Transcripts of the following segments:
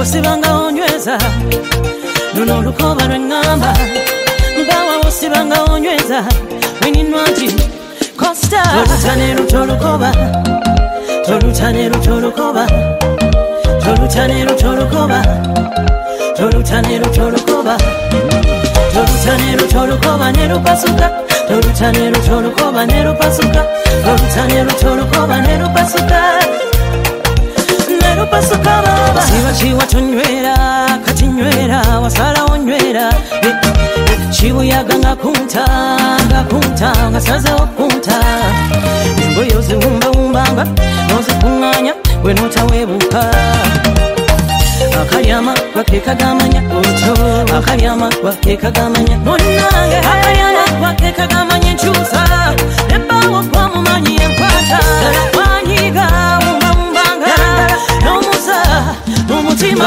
wosibanga onyweza luno lukoba lwengamba mbawa wosibanga onyweza wininwaji Costa tolutanero tolukoba tolutanero tolukoba tolutanero tolukoba tolutanero tolukoba tolutanero tolukoba nero pasuka tolutanero tolukoba nero pasuka tolutanero tolukoba nero pasuka nero pasuka baba siwa chiwa tonywera katinywera wasala onywera chibuyaga ngakunta ngasaza okunta ngoyo ziwumbawumbanga nozikunganya wenotawebuka akalyama gwakekagamanya otyo akalyama gwakekagamanya munange akalyama gwakekagamanya enkyusa ebbawo kwamumanyi enkwata wanyiga wumbawumbanga n'omusa n'omutima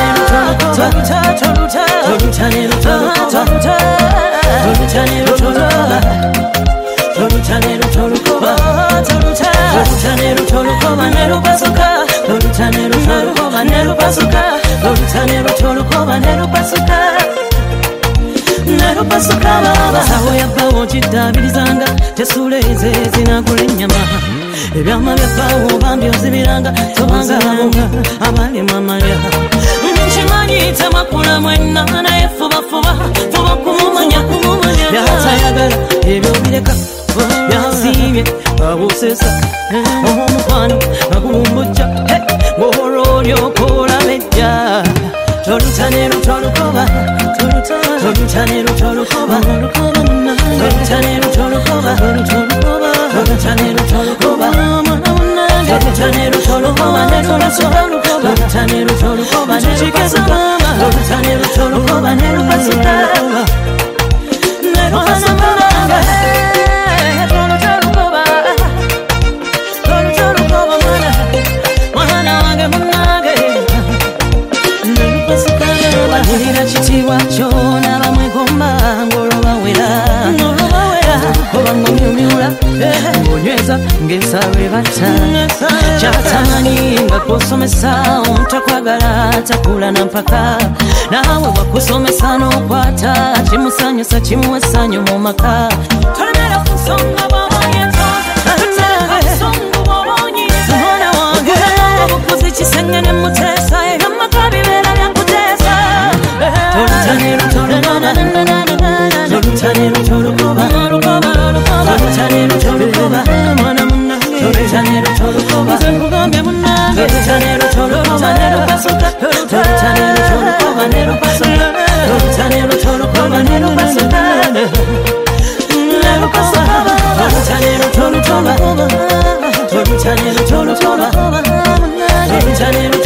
tolutanero tolukoba tolutanero tolukoba nero pasuka tolutanero tolukoba nero pasuka tolutanero tolukoba nero pasuka nero pasuka baba sawo yabbawo kiddabirizanga tesuleze zinagula ennyama ebyama byabbawo bambi ozibiranga tobangaanga abalima amalya nkimanyi tamakula mwenna naye fubafuba fuba kumumanya byatayagala ebyo bireka byasiibye babusesa omukwano bakumbujja ng'olwolyokola bejja tolutanero tolukoba tolutanero tolukoba tolutanero tolukoba tolutanero tolukoba tolutanero tolukoba tolutanero tolukoba tolutanero tolukoba nero pasuka nero pasuka walira kitiibwa kyo n'abamwegomba ng'olubawera oba ng'omyumyula ng'onyweza ng'ensaalwe batta kyatamanyi nga kwosomesa omuntu akwagala takula na mpaka naawe wakusomesa n'okwata kimusanyusa kimuwa essanyu mu maka tolemera ku nsonga bw'oboonye mwana wange obukuzi kisengene muteesa ebyamaka bibeera byakuteesa tolutanero tolukoba tolutanero tolukoba tolutanero tolukoba mwana munnange tolutanero tolukoba nkugambye munnange tolutanero tolukoba nero pasuka tolutanero tolukoba nero pasuka tolutanero tolukoba nero pasuka nero pasuka tolutanero tolukoba tolutanero tolukoba tolutanero